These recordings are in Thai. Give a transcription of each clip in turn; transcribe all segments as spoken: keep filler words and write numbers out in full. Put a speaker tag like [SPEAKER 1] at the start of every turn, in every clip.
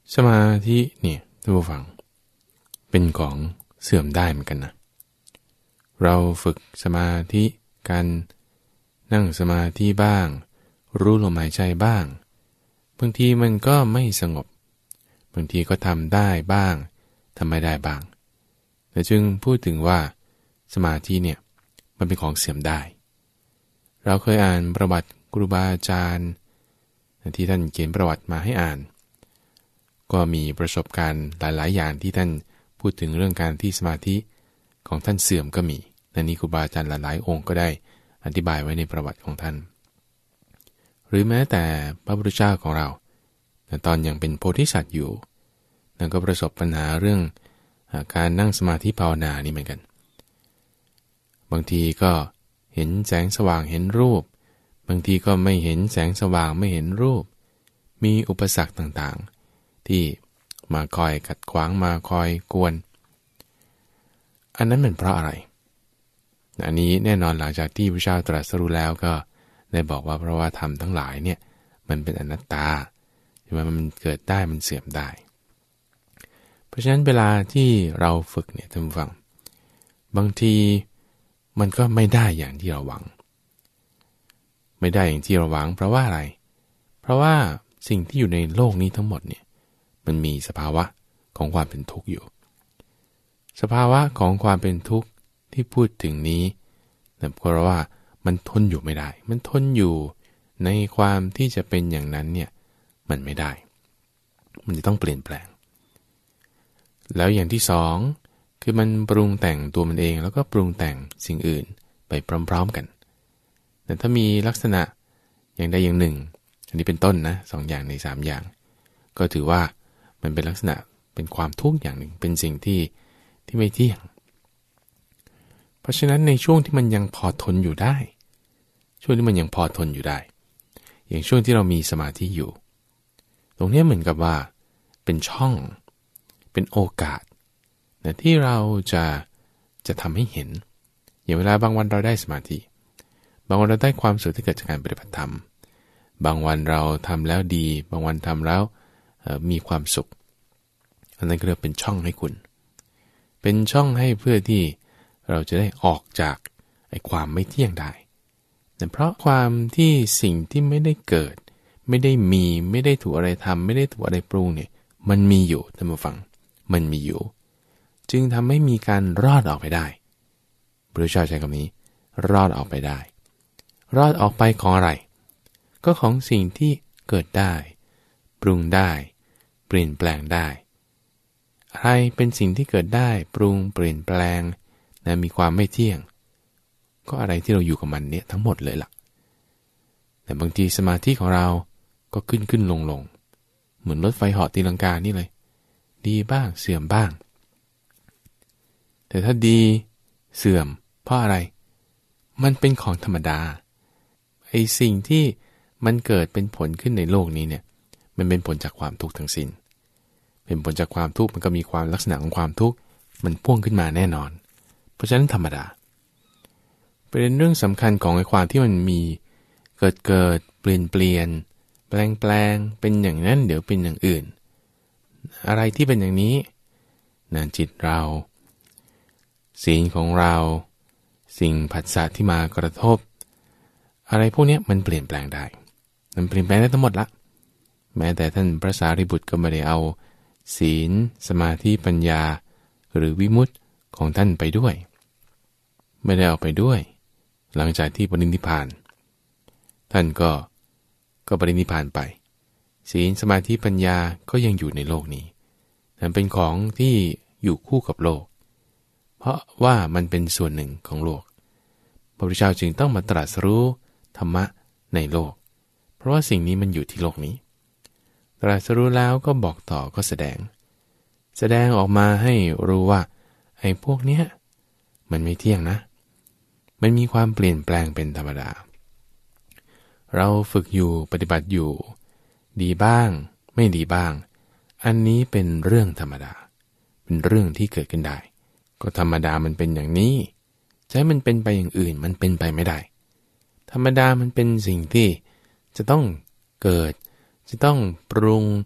[SPEAKER 1] สมาธิเนี่ยท่านผู้ฟังเป็นของเสื่อมได้เหมือนกันนะเราฝึกสมาธิกันนั่งสมาธิบ้างรู้ลมหายใจบ้างบางทีมันก็ไม่สงบบางทีก็ทำได้บ้างทำไม่ได้บ้างแต่จึงพูดถึงว่าสมาธิเนี่ยมันเป็นของเสื่อมได้เราเคยอ่านประวัติครูบาอาจารย์ที่ท่านเขียนประวัติมาให้อ่านก็มีประสบการณ์หลายๆอย่างที่ท่านพูดถึงเรื่องการที่สมาธิของท่านเสื่อมก็มีนั่นนี่ครูบาอาจารย์หลายๆองค์ก็ได้อธิบายไว้ในประวัติของท่านหรือแม้แต่พระพุทธเจ้าของเราตอนยังเป็นโพธิสัตว์อยู่นั่นก็ประสบปัญหาเรื่องการนั่งสมาธิภาวนานี่เหมือนกันบางทีก็เห็นแสงสว่างเห็นรูปบางทีก็ไม่เห็นแสงสว่างไม่เห็นรูปมีอุปสรรคต่างๆที่มาคอยขัดขวางมาคอยกวนอันนั้นเป็นเพราะอะไรอันนี้แน่นอนหลังจากที่พระเจ้าตรัสรู้แล้วก็ได้บอกว่าเพราะว่าธรรมทั้งหลายเนี่ยมันเป็นอนัตตาใช่ไหมมันเกิดได้มันเสื่อมได้เพราะฉะนั้นเวลาที่เราฝึกเนี่ยท่านผู้ฟังบางทีมันก็ไม่ได้อย่างที่เราหวังไม่ได้อย่างที่เราหวังเพราะว่าอะไรเพราะว่าสิ่งที่อยู่ในโลกนี้ทั้งหมดเนี่ยมันมีสภาวะของความเป็นทุกข์อยู่สภาวะของความเป็นทุกข์ที่พูดถึงนี้นั่นเพราะว่ามันทนอยู่ไม่ได้มันทนอยู่ในความที่จะเป็นอย่างนั้นเนี่ยมันไม่ได้มันจะต้องเปลี่ยนแปลงแล้วอย่างที่สองคือมันปรุงแต่งตัวมันเองแล้วก็ปรุงแต่งสิ่งอื่นไปพร้อมๆกันแต่ถ้ามีลักษณะอย่างใดอย่างหนึ่งอันนี้เป็นต้นนะสองอย่างในสามอย่างก็ถือว่ามันเป็นลักษณะเป็นความทุกข์อย่างหนึ่งเป็นสิ่งที่ที่ไม่เที่ยงเพราะฉะนั้นในช่วงที่มันยังพอทนอยู่ได้ช่วงที่มันยังพอทนอยู่ได้อย่างช่วงที่เรามีสมาธิอยู่ตรงนี้เหมือนกับว่าเป็นช่องเป็นโอกาสนะที่เราจะจะทำให้เห็นอย่างเวลาบางวันเราได้สมาธิบางวันเราได้ความสุขที่เกิดจากการปฏิบัติธรรมบางวันเราทำแล้วดีบางวันทำแล้วมีความสุขอันนั้นก็เรียกเป็นช่องให้คุณเป็นช่องให้เพื่อที่เราจะได้ออกจากไอ้ความไม่เที่ยงได้แต่เพราะความที่สิ่งที่ไม่ได้เกิดไม่ได้มีไม่ได้ถูกอะไรทำไม่ได้ถูกอะไรปรุงเนี่ยมันมีอยู่ท่านผู้ฟังมันมีอยู่จึงทำให้มีการรอดออกไปได้พระเจ้าใช้คำนี้รอดออกไปได้รอดออกไปของอะไรก็ของสิ่งที่เกิดได้ปรุงได้เปลี่ยนแปลงได้อะไรเป็นสิ่งที่เกิดได้ปรุงเปลี่ยนแปลงนะมีความไม่เที่ยงก็อะไรที่เราอยู่กับมันเนี่ยทั้งหมดเลยล่ะแต่บางทีสมาธิของเราก็ขึ้นขึ้นลงลงเหมือนรถไฟเหาะตีลังกานี่เลยดีบ้างเสื่อมบ้างแต่ถ้าดีเสื่อมเพราะอะไรมันเป็นของธรรมดาไอ้สิ่งที่มันเกิดเป็นผลขึ้นในโลกนี้เนี่ยมันเป็นผลจากความทุกข์ทั้งสิ้นเป็นผลจากความทุกข์มันก็มีความลักษณะของความทุกข์มันพ่วงขึ้นมาแน่นอนเพราะฉะนั้นธรรมดาเป็นเรื่องสำคัญของไอ้ความที่มันมีเกิดเกิดเปลี่ยนเปลี่ยนแปลงแปลงเป็นอย่างนั้นเดี๋ยวเป็นอย่างอื่นอะไรที่เป็นอย่างนี้นั่นจิตเราศีลของเราสิ่งผัสสะที่มากระทบอะไรพวกนี้มันเปลี่ยนแปลงได้มันเปลี่ยนแปลงได้ทั้งหมดละแม้แต่ท่านพระสารีบุตรก็ไม่ได้เอาศีลสมาธิปัญญาหรือวิมุตติของท่านไปด้วยไม่ได้เอาไปด้วยหลังจากที่ปรินิพพานท่านก็ก็ปรินิพพานไปศีลสมาธิปัญญาก็ยังอยู่ในโลกนี้แต่เป็นของที่อยู่คู่กับโลกเพราะว่ามันเป็นส่วนหนึ่งของโลกพระพุทธเจ้าจึงต้องมาตรัสรู้ธรรมะในโลกเพราะว่าสิ่งนี้มันอยู่ที่โลกนี้ตรัสรู้แล้วก็บอกต่อก็แสดงแสดงออกมาให้รู้ว่าไอ้พวกเนี้ยมันไม่เที่ยงนะมันมีความเปลี่ยนแปลงเป็นธรรมดาเราฝึกอยู่ปฏิบัติอยู่ดีบ้างไม่ดีบ้างอันนี้เป็นเรื่องธรรมดาเป็นเรื่องที่เกิดขึ้นได้ก็ธรรมดามันเป็นอย่างนี้จะให้มันเป็นไปอย่างอื่นมันเป็นไปไม่ได้ธรรมดามันเป็นสิ่งที่จะต้องเกิดจะต้องปรุง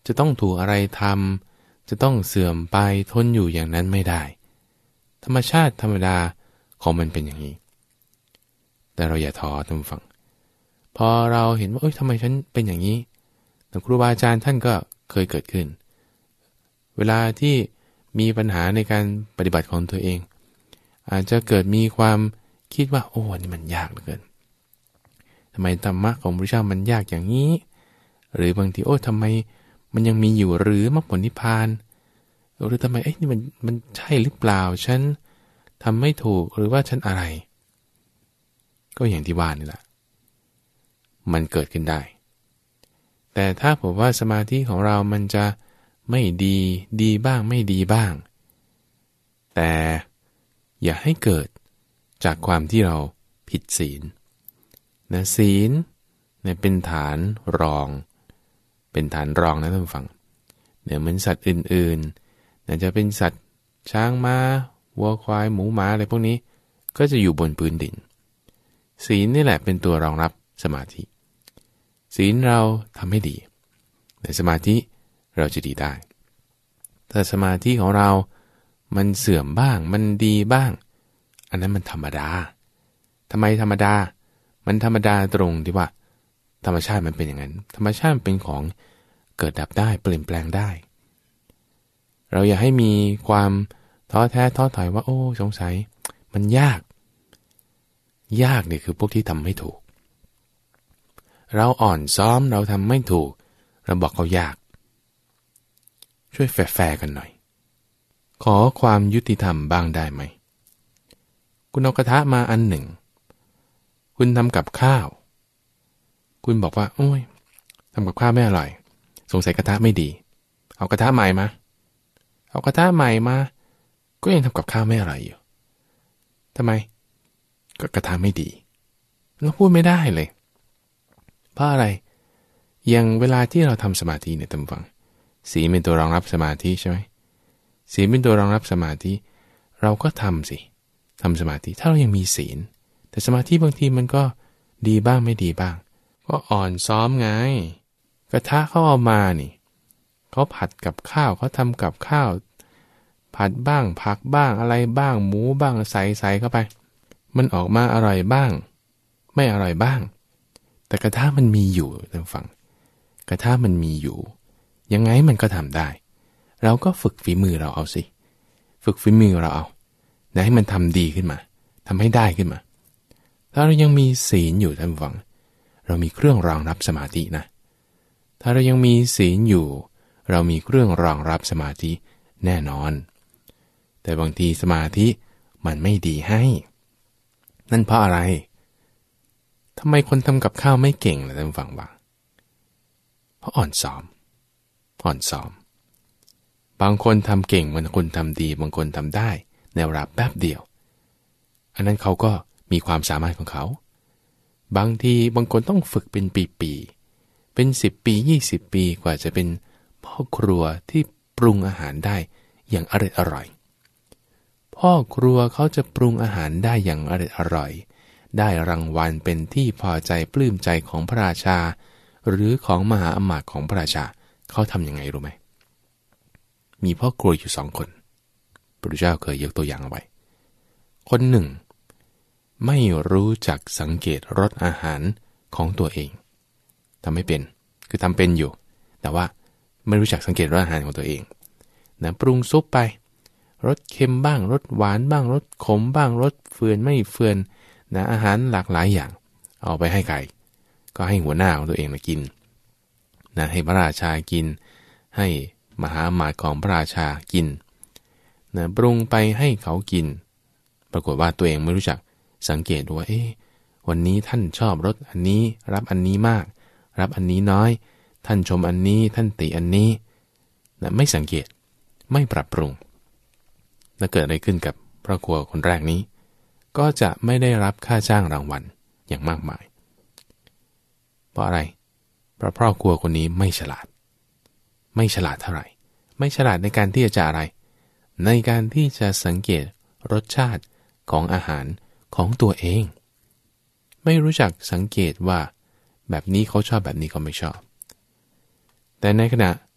[SPEAKER 1] จะต้องถูกอะไรทำจะต้องเสื่อมไปทนอยู่อย่างนั้นไม่ได้ธรรมชาติธรรมดาของมันเป็นอย่างนี้แต่เราอย่าท้อท่านฟังพอเราเห็นว่าเอ้ยทำไมฉันเป็นอย่างนี้แต่ครูบาอาจารย์ท่านก็เคยเกิดขึ้นเวลาที่มีปัญหาในการปฏิบัติของตัวเองอาจจะเกิดมีความคิดว่าโอ้นี่มันยากเหลือเกินทำไมธรรมะของพระเจ้ามันยากอย่างนี้หรือบางทีโอ้ทำไมมันยังมีอยู่หรือมรรคผลนิพพานหรือทำไมเอ้ยนี่มันมันใช่หรือเปล่าฉันทำไม่ถูกหรือว่าฉันอะไรก็อย่างที่ว่านี่แหละมันเกิดขึ้นได้แต่ถ้าผมว่าสมาธิของเรามันจะไม่ดีดีบ้างไม่ดีบ้างแต่อย่าให้เกิดจากความที่เราผิดศีลนะศีลเนี่ยเป็นฐานรองเป็นฐานรองนะท่านผู้ฟังเนี่ยเหมือนสัตว์อื่นๆเนี่ยจะเป็นสัตว์ช้างม้าวัวควายหมูหมาอะไรพวกนี้ก็จะอยู่บนพื้นดินศีลนี่แหละเป็นตัวรองรับสมาธิศีลเราทำให้ดีแต่สมาธิเราจะดีได้ถ้าสมาธิของเรามันเสื่อมบ้างมันดีบ้างอันนั้นมันธรรมดาทำไมธรรมดามันธรรมดาตรงที่ว่าธรรมชาติมันเป็นอย่างนั้นธรรมชาติมันเป็นของเกิดดับได้เปลี่ยนแปลงได้เราอย่าให้มีความท้อแท้ท้อถอยว่าโอ้สงสัยมันยากยากเนี่ยคือพวกที่ทำไม่ถูกเราอ่อนซ้อมเราทำไม่ถูกเราบอกเขายากช่วยแฟร์ๆกันหน่อยขอความยุติธรรมบ้างได้ไหมคุณเอากระทะมาอันหนึ่งคุณทำกับข้าวคุณบอกว่าโอ้ยทำกับข้าวไม่อร่อยสงสัยกระทะไม่ดีเอากระทะใหม่มาเอากระทะใหม่มาก็ยังทำกับข้าวไม่อร่อยอยู่ทำไมก็กระทะไม่ดีเราพูดไม่ได้เลยเพราะอะไรอย่างเวลาที่เราทำสมาธิเนี่ยท่านฟังศีลเป็นตัวรองรับสมาธิใช่ไหมศีลเป็นตัวรองรับสมาธิเราก็ทำสิทำสมาธิถ้าเรายังมีศีลแต่สมาธิบางทีมันก็ดีบ้างไม่ดีบ้างก็อ่อนซ้อมไงกระทะเขาเอามานี่เขาผัดกับข้าวเขาทำกับข้าวผัดบ้างผักบ้างอะไรบ้างหมูบ้างใส่ใส่เข้าไปมันออกมาอร่อยบ้างไม่อร่อยบ้างแต่กระทะมันมีอยู่ท่านฟังกระทะมันมีอยู่ยังไงมันก็ทำได้เราก็ฝึกฝีมือเราเอาสิฝึกฝีมือเราเอานะให้มันทำดีขึ้นมาทำให้ได้ขึ้นมาถ้าเรายังมีศีลอยู่ท่านฟังเรามีเครื่องรองรับสมาธินะถ้าเรายังมีศีลอยู่เรามีเครื่องรองรับสมาธิแน่นอนแต่บางทีสมาธิมันไม่ดีให้นั่นเพราะอะไรทำไมคนทำกับข้าวไม่เก่งล่ะท่านฟังว่าเพราะอ่อนซ้อมอ่อนซ้อมบางคนทำเก่งบางคนทำดีบางคนทำได้ในเวลาแป๊บเดียวอันนั้นเขาก็มีความสามารถของเขาบางทีบางคนต้องฝึกเป็นปีๆเป็นสิบปียี่สิบปีกว่าจะเป็นพ่อครัวที่ปรุงอาหารได้อย่างอร่อยอร่อยพ่อครัวเขาจะปรุงอาหารได้อย่างอร่อยอร่อยได้รางวัลเป็นที่พอใจปลื้มใจของพระราชาหรือของมหาอมาตย์ของพระราชาเขาทำยังไงรู้ไหมมีพ่อครัวอยู่สองคนพระพุทธเจ้าเคยยกตัวอย่างเอาไว้คนหนึ่งไม่รู้จักสังเกตรสอาหารของตัวเองทำไม่เป็นคือทำเป็นอยู่แต่ว่าไม่รู้จักสังเกตรสอาหารของตัวเองนะปรุงซุปไปรสเค็มบ้างรสหวานบ้างรสขมบ้างรสเฟื่อนไม่เฟื่อนนะอาหารหลากหลายอย่างเอาไปให้ใครก็ให้หัวหน้าของตัวเองมากินนะให้พระราชากินให้มหาอมาตย์ของพระราชากินนะปรุงไปให้เขากินปรากฏว่าตัวเองไม่รู้จักสังเกตดูว่าเอ๊ะวันนี้ท่านชอบรสอันนี้รับอันนี้มากรับอันนี้น้อยท่านชมอันนี้ท่านติอันนี้นะไม่สังเกตไม่ปรับปรุงแล้วเกิดอะไรขึ้นกับพระครัวคนแรกนี้ก็จะไม่ได้รับค่าจ้างรางวัลอย่างมากมายเพราะอะไรเพราะพ่อครัวคนนี้ไม่ฉลาดไม่ฉลาดเท่าไหร่ไม่ฉลาดในการที่จะอะไรในการที่จะสังเกตรสชาติของอาหารของตัวเองไม่รู้จักสังเกตว่าแบบนี้เขาชอบแบบนี้เขาไม่ชอบแต่ในขณะ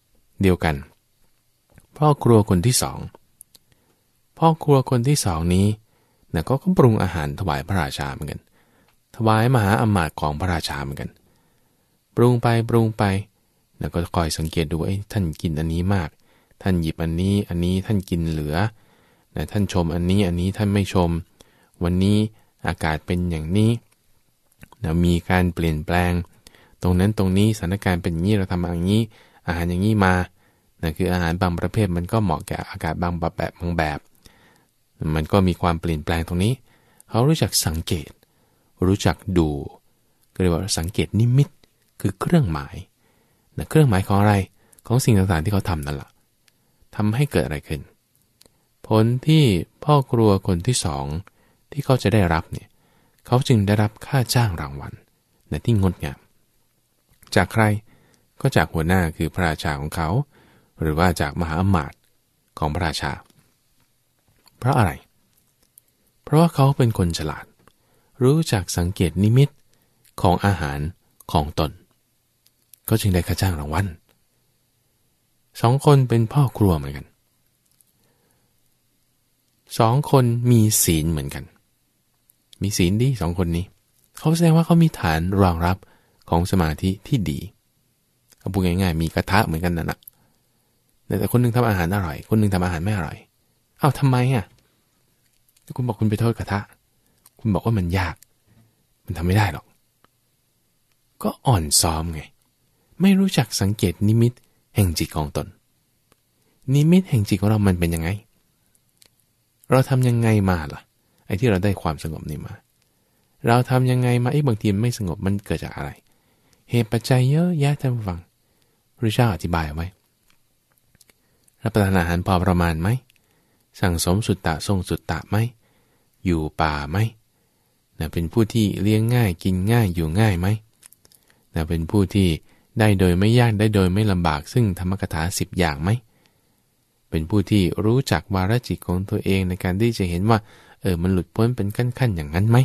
[SPEAKER 1] เดียวกันพ่อครัวคนที่สองพ่อครัวคนที่สองนี้นะก็ปรุงอาหารถวายพระราชาเหมือนกันถวายมหาอมาตย์ของพระราชาเหมือนกันปรุงไปปรุงไปแล้วก็คอยสังเกตดูว่าท่านกินอันนี้มากท่านหยิบอันนี้อันนี้ท่านกินเหลือนะท่านชมอันนี้อันนี้ท่านไม่ชมวันนี้อากาศเป็นอย่างนี้นะมีการเปลี่ยนแปลงตรงนั้นตรงนี้สถานการณ์เป็นอย่างนี้เราทำอย่างนี้อาหารอย่างนี้มานะคืออาหารบางประเภทมันก็เหมาะแก่อากาศบางแบบบางแบบมันก็มีความเปลี่ยนแปลงตรงนี้เขารู้จักสังเกตรู้จักดูก็เรียกว่าสังเกตนิมิตคือเครื่องหมายนะเครื่องหมายของอะไรของสิ่งต่างๆที่เขาทำนั่นแหละทำให้เกิดอะไรขึ้นผลที่พ่อครัวคนที่สองที่เขาจะได้รับเนี่ยเขาจึงได้รับค่าจ้างรางวัลในที่งดงามจากใครก็จากหัวหน้าคือพระราชาของเขาหรือว่าจากมหาอมาตย์ของพระราชาเพราะอะไรเพราะว่าเขาเป็นคนฉลาดรู้จักสังเกตนิมิตของอาหารของตนก็จึงได้ค่าจ้างรางวัลสองคนเป็นพ่อครัวเหมือนกันสองคนมีศีลเหมือนกันมีศีลดีสองคนนี้เขาแสดงว่าเขามีฐานรองรับของสมาธิที่ดีเอาพูดง่ายๆมีกระทะเหมือนกันนั่นแหละแต่คนนึงทำอาหารอร่อยคนนึงทำอาหารไม่อร่อยเอ้าทำไมอ่ะคุณบอกคุณไปโทษกระทะคุณบอกว่ามันยากมันทำไม่ได้หรอกก็อ่อนซ้อมไงไม่รู้จักสังเกตนิมิตแห่งจิตของตนนิมิตแห่งจิตของเรามันเป็นยังไงเราทำยังไงมาล่ะไอ้ที่เราได้ความสงบนี่มาเราทำยังไงมาไอ้บางทีไม่สงบมันเกิดจากอะไรเหตุปัจจัยเยอะแยะท่านผู้ฟังพระเจ้าอธิบายเอาไว้รับประทานอาหารพอประมาณไหมสั่งสมสุตตะทรงสุตตะไหมอยู่ป่าไหมนะเป็นผู้ที่เลี้ยงง่ายกินง่ายอยู่ง่ายไหมนะเป็นผู้ที่ได้โดยไม่ยากได้โดยไม่ลำบากซึ่งธรรมกถาสิบอย่างไหมเป็นผู้ที่รู้จักวาระจิตของตัวเองในการที่จะเห็นว่าเออมันหลุดพ้นเป็นขั้นๆอย่างนั้นไหม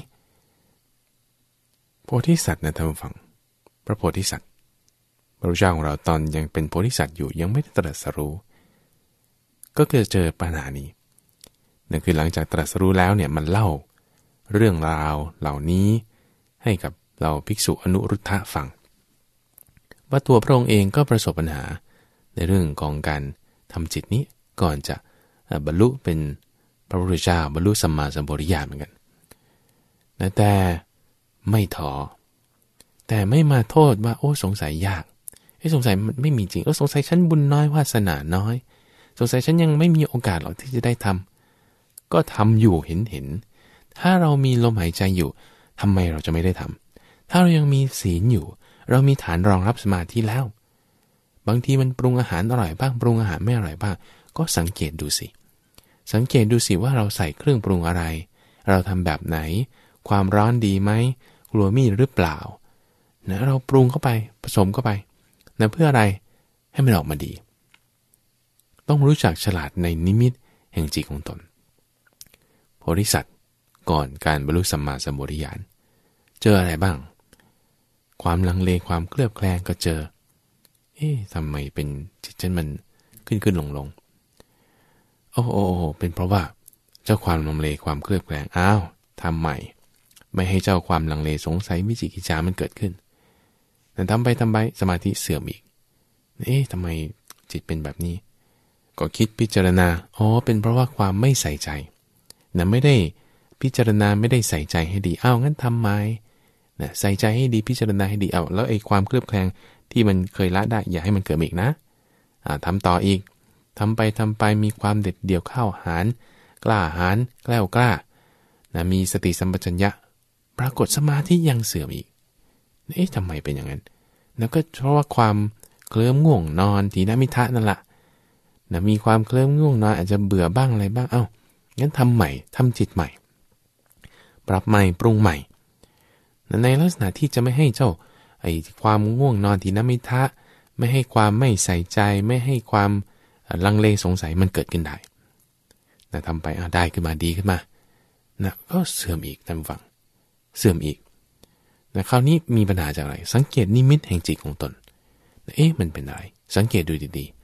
[SPEAKER 1] โพธิสัตว์นะท่านผู้ฟังพระโพธิสัตว์พระพุทธเจ้าของเราตอนยังเป็นโพธิสัตว์อยู่ยังไม่ได้ตรัสรู้ก็เกิดเจอปัญหานี้นั่นคือหลังจากตรัสรู้แล้วเนี่ยมันเล่าเรื่องราวเหล่านี้ให้กับเราภิกษุอนุรุทธะฟังว่าตัวพระองค์เองก็ประสบปัญหาในเรื่องของการทำจิตนี้ก่อนจะบรรลุเป็นพระพุทธเจ้าบรรลุสัมมาสัมโพธิญาณเหมือนกันแต่ไม่ท้อแต่ไม่มาโทษว่าโอ้สงสัยยากไอ้สงสัยมันไม่มีจริงเออสงสัยฉันบุญน้อยวาสนาน้อยสงสัยฉันยังไม่มีโอกาสหรอกที่จะได้ทำก็ทำอยู่เห็นเห็นถ้าเรามีลมหายใจอยู่ทำไมเราจะไม่ได้ทำถ้าเรายังมีศีลอยู่เรามีฐานรองรับสมาธิแล้วบางทีมันปรุงอาหารอร่อยบ้างปรุงอาหารไม่อร่อยบ้างก็สังเกตดูสิสังเกตดูสิว่าเราใส่เครื่องปรุงอะไรเราทำแบบไหนความร้อนดีไหมกลัวมีดหรือเปล่านะเราปรุงเข้าไปผสมเข้าไปนะเพื่ออะไรให้มันออกมาดีต้องรู้จักฉลาดในนิมิตแห่งจิตของตนโพธิสัตว์ก่อนการบรรลุสัมมาสัมโพธิญาณเจออะไรบ้างความลังเลความเคลือบแคลงก็เจอเอ๊ะทำไมเป็นจิตฉันมันขึ้นขึ้นลงลงโอ้โอ้โอ้เป็นเพราะว่าเจ้าความลังเลความเคลือบแคลงอ้าวทำใหม่ไม่ให้เจ้าความลังเลสงสัยวิจิกิจฉามันเกิดขึ้นแต่ทำไปทำไปสมาธิเสื่อมอีกเอ๊ะทำไมจิตเป็นแบบนี้ก็คิดพิจารณาอ๋อเป็นเพราะว่าความไม่ใส่ใจนะไม่ได้พิจารณาไม่ได้ใส่ใจให้ดีอ้าวงั้นทำไมนะใส่ใจให้ดีพิจารณาให้ดีเอาแล้วไอ้ความเคลือบแคลงที่มันเคยละได้อย่าให้มันเกิดอีกนะอ่าทำต่ออีกทำไปทำไปมีความเด็ดเดี่ยวเข้าหารกล้าหาญแกล้วกล้านะมีสติสัมปชัญญะปรากฏสมาธิยังเสื่อมอีกเอ๊ะทำไมเป็นอย่างนั้นแล้วก็เพราะว่าความเคลิ้มง่วงนอนถีนมิทะนั่นแหละนะมีความเคลิ้มง่วงนอนอาจจะเบื่อบ้างอะไรบ้างเอ้างั้นทำใหม่ทำจิตใหม่ปรับใหม่ปรุงใหม่ในลักษณะที่จะไม่ให้เจ้าไอ้ความง่วงนอนถีนมิทะไม่ให้ความไม่ใส่ใจไม่ให้ความลังเลสงสัยมันเกิดขึ้นได้นะทำไปอ่ะได้ขึ้นมาดีขึ้นมานะก็เสื่อมอีกท่านฟังเสื่อมอีกนะคราวนี้มีปัญหาจากอะไรสังเกตนิมิตแห่งจิตของตนเอ๊ะมันเป็นอะไรสังเกตดูดี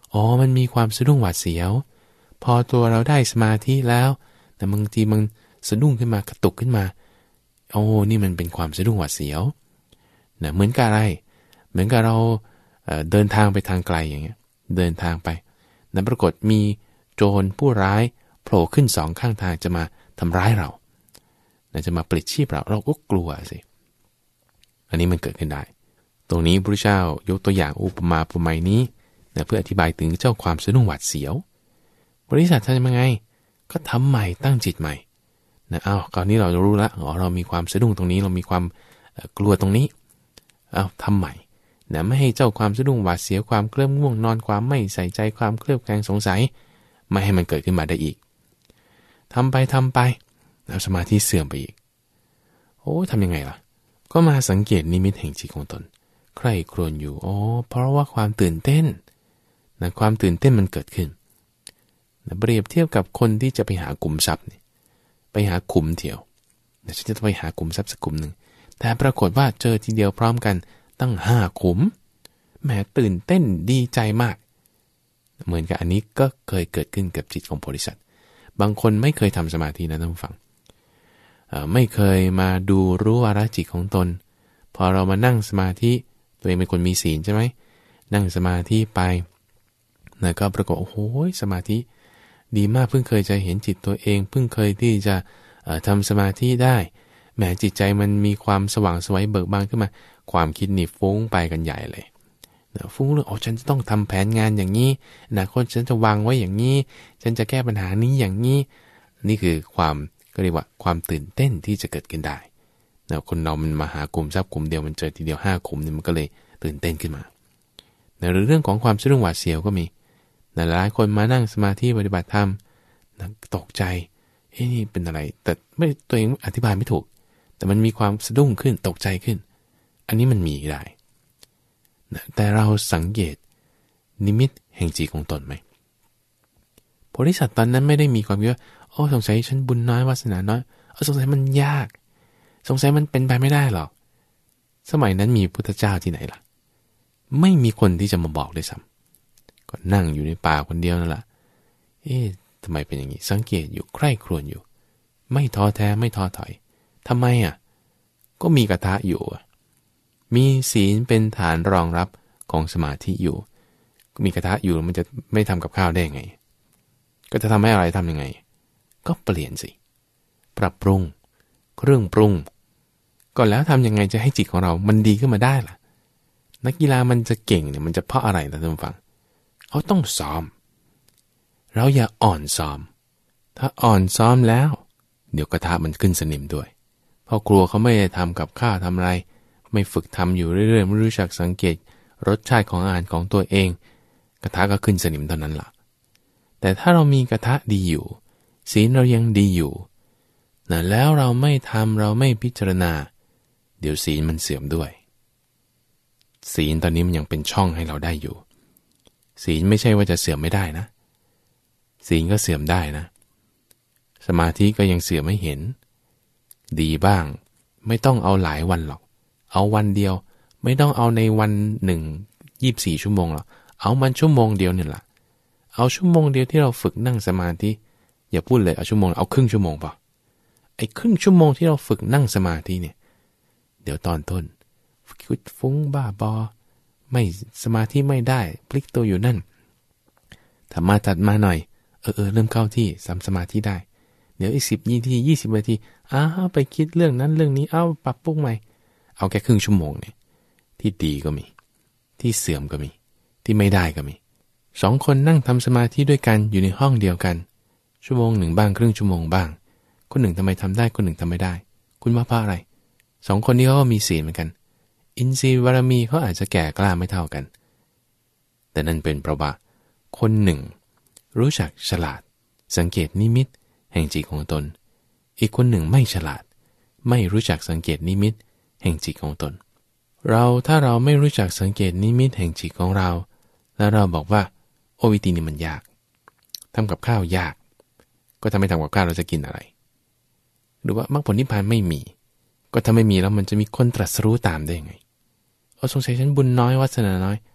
[SPEAKER 1] อ๋อมันมีความสะดุ้งหวาดเสียวพอตัวเราได้สมาธิแล้วแต่บางทีมันสะดุ้งขึ้นมากระตุกขึ้นมาโอ้นี่มันเป็นความสะดุ้งหวาดเสียวนะเหมือนกับอะไรเหมือนกับเราเอ่อเดินทางไปทางไกลอย่างเงี้ยเดินทางไปนั้นปรากฏมีโจรผู้ร้ายโผล่ขึ้นสองข้างทางจะมาทำร้ายเรานะจะมาปลิดชีพเราเราก็กลัวสิอันนี้มันเกิดขึ้นได้ตรงนี้พระพุทธเจ้ายกตัวอย่างอุปมาอุปไมยนี้นะเพื่ออธิบายถึงเจ้าความสะดุ้งหวาดเสียวบริษัททำยังไงก็ทำใหม่ตั้งจิตใหม่นะอ้าวคราวนี้เราจะรู้ละอ๋อเรามีความสะดุ้งตรงนี้เรามีความกลัวตรงนี้อ้าวทำใหม่นะไม่ให้เจ้าความสะดุ้งหวาดเสียวความเคลิ้มง่วงนอนความไม่ใส่ใจความเคลือบแคลงสงสัยไม่ให้มันเกิดขึ้นมาได้อีกทำไปทำไปแล้วสมาธิเสื่อมไปอีกโอ้ทำยังไงล่ะก็มาสังเกตนิมิตแห่งจิตของตนใคร่ครวญอยู่อ๋อเพราะว่าความตื่นเต้นนะความตื่นเต้นมันเกิดขึ้นนะเปรียบเทียบกับคนที่จะไปหากลุ่มทรัพย์นี่ไปหาขุมเดียวนะฉันจะไปหากลุ่มทรัพย์สักกลุ่มหนึ่งแต่ปรากฏว่าเจอทีเดียวพร้อมกันตั้งห้าขุมแหมตื่นเต้นดีใจมากเหมือนกับอันนี้ก็เคยเกิดขึ้นกับจิตของโพธิสัตว์บางคนไม่เคยทำสมาธินะท่านผู้ฟังไม่เคยมาดูรู้วาระจิตของตนพอเรามานั่งสมาธิตัวเองเป็นคนมีศีลใช่ไหมนั่งสมาธิไปนะก็ปรากฏโอ้โหสมาธิดีมากเพิ่งเคยจะเห็นจิตตัวเองเพิ่งเคยที่จะทำสมาธิได้แหมจิตใจมันมีความสว่างไสวเบิกบานขึ้นมาความคิดนี่ฟุ้งไปกันใหญ่เลยนะฟุ้งเรื่องอ๋อฉันจะต้องทำแผนงานอย่างนี้อนาคตฉันจะวางไว้อย่างนี้ฉันจะแก้ปัญหานี้อย่างนี้นี่คือความก็เรียกว่าความตื่นเต้นที่จะเกิดขึ้นได้นะคนเรามันมาหากลุ่มทรัพย์กลุ่มเดียวมันเจอทีเดียวห้ากลุ่มนี่มันก็เลยตื่นเต้นขึ้นมานะหรือเรื่องของความสะดุ้งหวาดเสียวก็มีนะหลายคนมานั่งสมาธิปฏิบัติธรรมนะตกใจเฮ้ยนี่เป็นอะไรแต่ไม่ตัวเองอธิบายไม่ถูกแต่มันมีความสะดุ้งขึ้นตกใจขึ้นอันนี้มันมีได้นะแต่เราสังเกตนิมิตแห่งจิตของตนไหมโพธิสัตว์ตอนนั้นไม่ได้มีความคิดว่าโอ้สงสัยฉันบุญน้อยวาสนาน้อยเออสงสัยมันยากสงสัยมันเป็นไปไม่ได้หรอกสมัยนั้นมีพุทธเจ้าที่ไหนล่ะไม่มีคนที่จะมาบอกเลยซ้ำก็นั่งอยู่ในป่าคนเดียวนั่นแหละเอ๊ะทำไมเป็นอย่างนี้สังเกตอยู่ใคร่ครวญอยู่ไม่ท้อแท้ไม่ท้อถอยทำไมอ่ะก็มีกระทะอยู่มีศีลเป็นฐานรองรับของสมาธิอยู่มีกระทะอยู่มันจะไม่ทำกับข้าวได้ไงก็จะทำให้อะไรทำยังไงก็เปลี่ยนสิปรับปรุงเครื่องปรุงก่อนแล้วทำยังไงจะให้จิตของเรามันดีขึ้นมาได้ล่ะนักกีฬามันจะเก่งเนี่ยมันจะเพราะอะไรล่ะท่านผู้ฟังเขาต้องซ้อมเราอย่าอ่อนซ้อมถ้าอ่อนซ้อมแล้วเดี๋ยวกระทะมันขึ้นสนิมด้วยเพราะครัวเขาไม่ได้ทำกับข้าวทำอะไรไม่ฝึกทำอยู่เรื่อยๆไม่รู้จักสังเกตรสชาติของอาหารของตัวเองกระทะก็ขึ้นสนิมเท่านั้นล่ะแต่ถ้าเรามีกระทะดีอยู่ศีลเรายังดีอยู่นะแล้วเราไม่ทำเราไม่พิจารณาเดี๋ยวศีลมันเสื่อมด้วยศีลตอนนี้มันยังเป็นช่องให้เราได้อยู่ศีลไม่ใช่ว่าจะเสื่อมไม่ได้นะศีลก็เสื่อมได้นะสมาธิก็ยังเสื่อมไม่เห็นดีบ้างไม่ต้องเอาหลายวันหรอกเอาวันเดียวไม่ต้องเอาในวันหนึ่งยี่สิบสี่ชั่วโมงหรอกเอามันชั่วโมงเดียวนี่แหละเอาชั่วโมงเดียวที่เราฝึกนั่งสมาธิอย่าพูดเลยเอาชั่วโมงเอาครึ่งชั่วโมงป่ะไอ้ครึ่งชั่วโมงที่เราฝึกนั่งสมาธิเนี่ยเดี๋ยวตอนต้นคิดฟุ้งบ้าบอไม่สมาธิไม่ได้พลิกตัวอยู่นั่นถ้ามาตัดมาหน่อยเออเออเริ่มเข้าที่สามสมาธิได้เดี๋ยวอีกสิบนาทียี่สิบนาทีอ้าวไปคิดเรื่องนั้นเรื่องนี้เอาปรับปรุงใหม่เอาแค่ครึ่งชั่วโมงเนี่ยที่ดีก็มีที่เสื่อมก็มีที่ไม่ได้ก็มีสองคนนั่งทำสมาธิด้วยกันอยู่ในห้องเดียวกันชั่วโมงหนึ่งบ้างครึ่งชั่วโมงบ้างคนหนึ่งทำไมทำได้คนหนึ่งทำไม่ได้คุณว่าเพราะอะไรสองคนนี้เขาก็มีศีลเหมือนกันอินทรีย์บารมีเขาอาจจะแก่กล้าไม่เท่ากันแต่นั่นเป็นเพราะว่าคนหนึ่งรู้จักฉลาดสังเกตนิมิตแห่งจิตของตนอีกคนหนึ่งไม่ฉลาดไม่รู้จักสังเกตนิมิตแห่งจิตของตนเราถ้าเราไม่รู้จักสังเกตนิมิตแห่งจิตของเราแล้วเราบอกว่าโอวิธีนี้มันยากทำกับข้าวยากก็ทำไม่ทำกับข้าวเราจะกินอะไรหรือว่ามรรคผลนิพพานไม่มีก็ถ้าไม่มีแล้วมันจะมีคนตรัสรู้ตามได้ยังไงเอาสงสัยฉันบุญน้อยวาสนาน้อย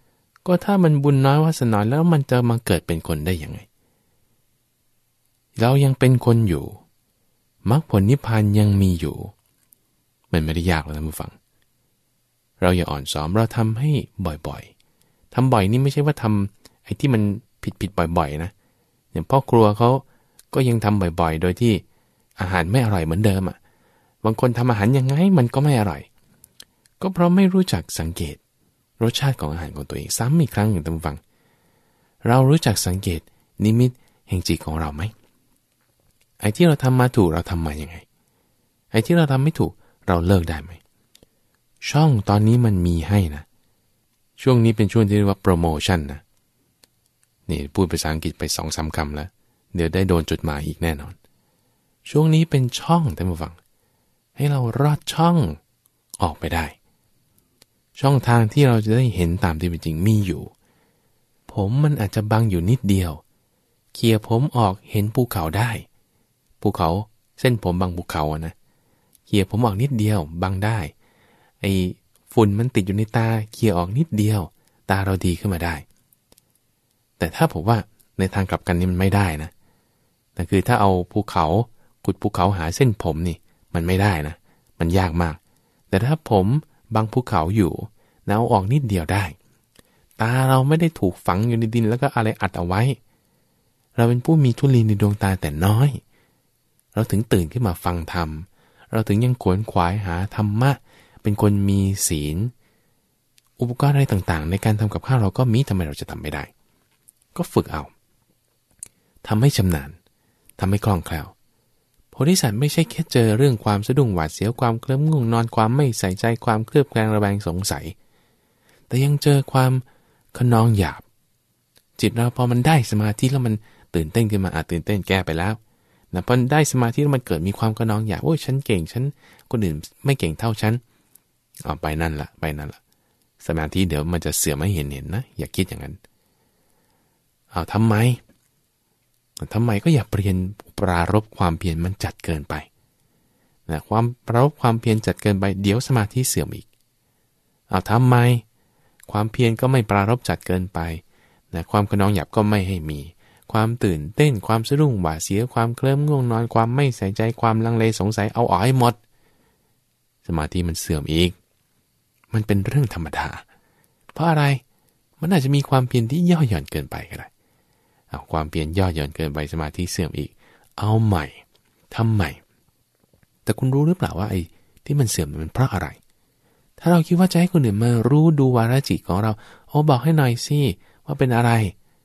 [SPEAKER 1] ก็ถ้ามันบุญน้อยวาสนาน้อยแล้วมันจะมาเกิดเป็นคนได้ยังไงเรายังเป็นคนอยู่มรรคผลนิพพานยังมีอยู่มันไม่ได้ยากหรอกท่านผู้ฟังเราอย่าอ่อนซ้อมเราทำให้บ่อยๆทำบ่อยนี่ไม่ใช่ว่าทำไอ้ที่มันผิดๆบ่อยๆนะอย่างพ่อครัวเขาก็ยังทำบ่อยๆโดยที่อาหารไม่อร่อยเหมือนเดิมอ่ะบางคนทำอาหารยังไงมันก็ไม่อร่อยก็เพราะไม่รู้จักสังเกตรสชาติของอาหารของตัวเองซ้ำอีกครั้งหนึ่งท่านผู้ฟังเรารู้จักสังเกตนิมิตแห่งจิตของเราไหมไอ้ที่เราทำมาถูกเราทำมายังไงไอ้ที่เราทำไม่ถูกเราเลิกได้ไหมช่องตอนนี้มันมีให้นะช่วงนี้เป็นช่วงที่เรียกว่าโปรโมชั่นนะนี่พูดภาษาอังกฤษไป สองสาม คำแล้วเดี๋ยวได้โดนจดหมายอีกแน่นอนช่วงนี้เป็นช่องท่านผู้ฟังให้เรารอดช่องออกไปได้ช่องทางที่เราจะได้เห็นตามที่เป็นจริงมีอยู่ผมมันอาจจะบังอยู่นิดเดียวเคลียร์ผมออกเห็นภูเขาได้ภูเขาเส้นผมบังภูเขาอะนะเคลียร์ผมออกนิดเดียวบังได้ไอ้ฝุ่นมันติดอยู่ในตาเคลียร์ออกนิดเดียวตาเราดีขึ้นมาได้แต่ถ้าผมว่าในทางกลับกันนี่มันไม่ได้นะแต่คือถ้าเอาภูเขาขุดภูเขาหาเส้นผมนี่มันไม่ได้นะมันยากมากแต่ถ้าผมบังภูเขาอยู่แล้วออกนิดเดียวได้ตาเราไม่ได้ถูกฝังอยู่ในดินแล้วก็อะไรอัดเอาไว้เราเป็นผู้มีธุลีในดวงตาแต่น้อยเราถึงตื่นขึ้นมาฟังธรรมเราถึงยังขวนขวายหาธรรมะเป็นคนมีศีลอุปกรณ์อะไรต่างๆในการทำกับข้าวเราก็มีทำไมเราจะทำไม่ได้ก็ฝึกเอาทำให้ชำนาญทำให้คล่องแคล่วโพธิสัตว์ไม่ใช่แค่เจอเรื่องความสะดุ้งหวาดเสียวความเคลิ้มง่วงนอนความไม่ใส่ใจความเคลือบแคลงระแวงสงสัยแต่ยังเจอความขนองหยาบจิตเราพอมันได้สมาธิแล้วมันตื่นเต้นขึ้นมาอาจตื่นเต้นแก้ไปแล้วนะพอได้สมาธิแล้วมันเกิดมีความขนองหยาบโอ้ยฉันเก่งฉันคนอื่นไม่เก่งเท่าฉันเอาไปนั่นละไปนั่นละสมาธิเดี๋ยวมันจะเสื่อมให้เห็นเห็นนะอย่าคิดอย่างนั้นเอาทำไมทำไมก็อย่าเปลี่ยนปรารภความเพียรมันจัดเกินไปนะความปรารภความเพียรจัดเกินไปเดี๋ยวสมาธิเสื่อมอีกเอาทำไมความเพียรก็ไม่ปรารภจัดเกินไปนะความขนองหยาบก็ไม่ให้มีความตื่นเต้นความสะดุ้งหวาดเสียวความเคลิ้มง่วงนอนความไม่ใส่ใจความลังเลสงสัยเอาออกให้หมดสมาธิมันเสื่อมอีกมันเป็นเรื่องธรรมดาเพราะอะไรมันอาจจะมีความเพียรที่ย่อหย่อนเกินไปก็ได้เอาความเพียรย่อหย่อนเกินไปสมาธิเสื่อมอีกเอาใหม่ทำใหม่แต่คุณรู้หรือเปล่าว่าไอ้ที่มันเสื่อมมันเพราะอะไรถ้าเราคิดว่าจะให้คนอื่นมารู้ดูวาระจิตของเราโอ้บอกให้หน่อยสิว่าเป็นอะไร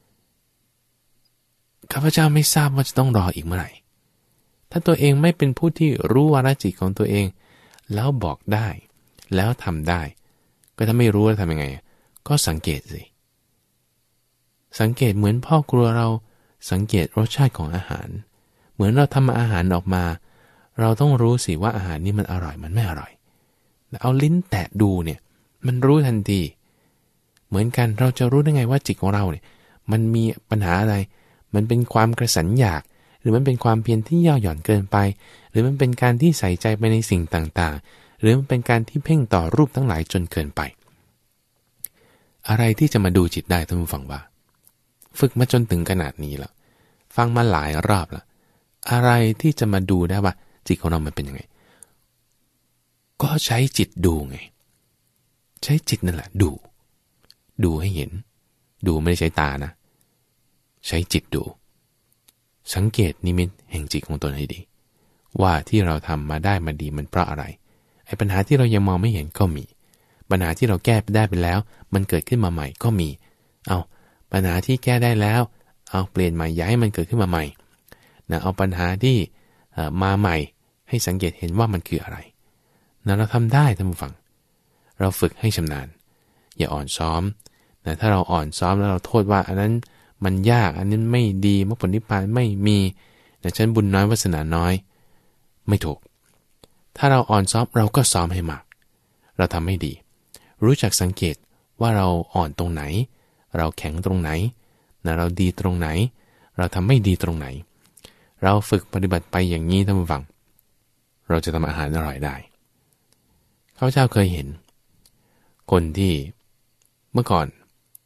[SPEAKER 1] ข้าพเจ้าไม่ทราบว่าจะต้องรออีกเมื่อไหร่ถ้าตัวเองไม่เป็นผู้ที่รู้วาระจิตของตัวเองแล้วบอกได้แล้วทำได้ก็ถ้าไม่รู้แล้วทำยังไงก็สังเกตสิสังเกตเหมือนพ่อครัวเราสังเกตรสชาติของอาหารเหมือนเราทำอาหารออกมาเราต้องรู้สิว่าอาหารนี้มันอร่อยมันไม่อร่อยเอาลิ้นแตะดูเนี่ยมันรู้ทันทีเหมือนกันเราจะรู้ได้ไงว่าจิตของเราเนี่ยมันมีปัญหาอะไรมันเป็นความกระสันอยากหรือมันเป็นความเพียรที่ย่อหย่อนเกินไปหรือมันเป็นการที่ใส่ใจไปในสิ่งต่างๆหรือมันเป็นการที่เพ่งต่อรูปทั้งหลายจนเกินไปอะไรที่จะมาดูจิตได้ท่านผู้ฟังว่าฝึกมาจนถึงขนาดนี้แล้วฟังมาหลายรอบแล้วอะไรที่จะมาดูได้ว่าจิตของเรามันเป็นยังไงก็ใช้จิตดูไงใช้จิตนั่นแหละดูดูให้เห็นดูไม่ได้ใช้ตานะใช้จิตดูสังเกตนิมิตแห่งจิตของตนให้ดีว่าที่เราทำมาได้มาดีมันเพราะอะไรไอ้ปัญหาที่เรายังมองไม่เห็นก็มีปัญหาที่เราแก้ไปได้ไปแล้วมันเกิดขึ้นมาใหม่ก็มีเอาปัญหาที่แก้ได้แล้วเอาเปลี่ยนใหม่ย้ายมันเกิดขึ้นมาใหม่นะเอาปัญหาที่มาใหม่ให้สังเกตเห็นว่ามันคืออะไรนะเราทำได้ท่านผู้ฟังเราฝึกให้ชำนาญอย่าอ่อนซ้อมนะถ้าเราอ่อนซ้อมแล้วเราโทษว่าอันนั้นมันยากอันนี้ไม่ดีมรรคผลนิพพานไม่มีนะฉันบุญน้อยวาสนาน้อยไม่ถูกถ้าเราอ่อนซ้อมเราก็ซ้อมให้มากเราทำให้ดีรู้จักสังเกตว่าเราอ่อนตรงไหนเราแข็งตรงไหนนะเราดีตรงไหนเราทำไม่ดีตรงไหนเราฝึกปฏิบัติไปอย่างนี้ท่านผู้ฟังเราจะทำอาหารอร่อยได้ข้าพเจ้าเคยเห็นคนที่เมื่อก่อน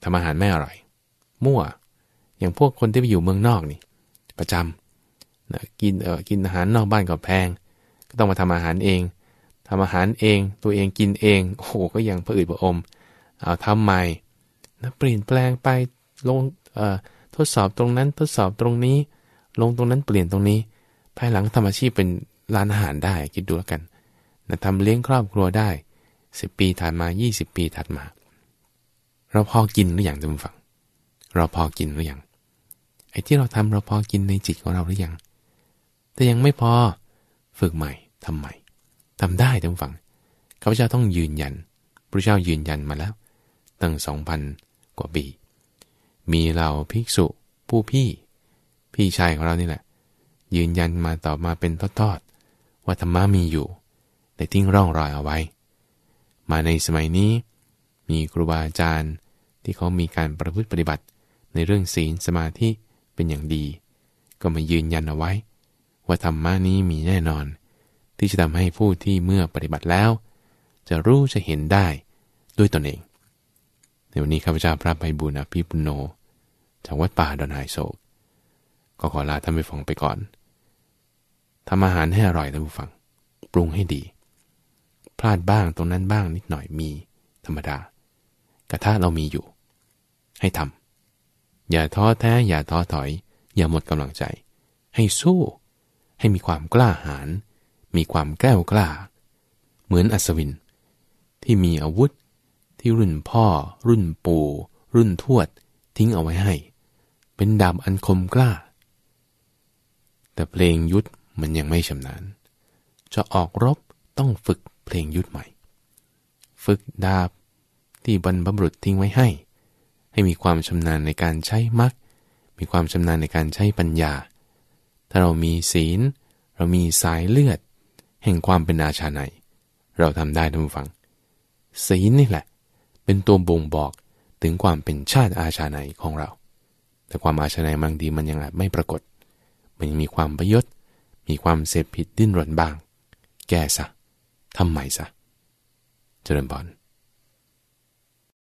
[SPEAKER 1] ทำอาหารไม่อร่อยมั่วอย่างพวกคนที่ไปอยู่เมืองนอกนี่ประจำนะกินเออกินอาหารนอกบ้านก็แพงก็ต้องมาทำอาหารเองทำอาหารเองตัวเองกินเองโอ้โหก็ยังผะอืดผะอมเอาทำใหม่นะเปลี่ยนแปลงไปลงเอ่อทดสอบตรงนั้นทดสอบตรงนี้ลงตรงนั้นเปลี่ยนตรงนี้ภายหลังทำอาชีพเป็นร้านอาหารได้คิดดูแล้วกันนะทำเลี้ยงครอบครัวได้สิบปีถัดมายี่สิบปีถัดมาเราพอกินหรือยังท่านผู้ฟังเราพอกินหรือยังไอ้ที่เราทำเราพอกินในจิตของเราหรือยังแต่ยังไม่พอฝึกใหม่ทำใหม่ทำได้ท่านผู้ฟังข้าพเจ้าต้องยืนยันพระเจ้ายืนยันมาแล้วตั้งสองพันกว่าปีมีเราภิกษุผู้พี่พี่ชายของเรานี่แหละยืนยันมาต่อมาเป็นทอดๆว่าธรรมะมีอยู่ได้ทิ้งร่องรอยเอาไว้มาในสมัยนี้มีครูบาอาจารย์ที่เขามีการประพฤติปฏิบัติในเรื่องศีลสมาธิเป็นอย่างดีก็มายืนยันเอาไว้ว่าธรรมะนี้มีแน่นอนที่จะทำให้ผู้ที่เมื่อปฏิบัติแล้วจะรู้จะเห็นได้ด้วยตนเองในวันนี้ข้าพเจ้าพระไพบูลย์อภิปุณโญจากวัดป่าดอนหายโศกก็ขอลาท่านไปฟังไปก่อนทำอาหารให้อร่อยท่านผู้ฟังปรุงให้ดีพลาดบ้างตรงนั้นบ้างนิดหน่อยมีธรรมดากระทะเรามีอยู่ให้ทำอย่าท้อแท้อย่าท้อถอยอย่าหมดกำลังใจให้สู้ให้มีความกล้าหาญมีความแกล้วกล้าเหมือนอัศวินที่มีอาวุธที่รุ่นพ่อรุ่นปู่รุ่นทวดทิ้งเอาไว้ให้เป็นดาบอันคมกล้าแต่เพลงยุทธมันยังไม่ชำนาญจะออกรบต้องฝึกเพลงยุทธใหม่ฝึกดาบที่บรรพบุรุษทิ้งไว้ให้ให้มีความชำนาญในการใช้มรรคมีความชำนาญในการใช้ปัญญาถ้าเรามีศีลเรามีสายเลือดแห่งความเป็นอาชาไนยเราทำได้ท่านผู้ฟังศีลนี่แหละเป็นตัวบ่งบอกถึงความเป็นชาติอาชาไนยของเราแต่ความอาชาไนยบางทีมันยังอาจไม่ปรากฏมันยังมีความประยศมีความเสพผิดดิ้นรนบ้างแก้ซะทำใหม่ซะเจริญพร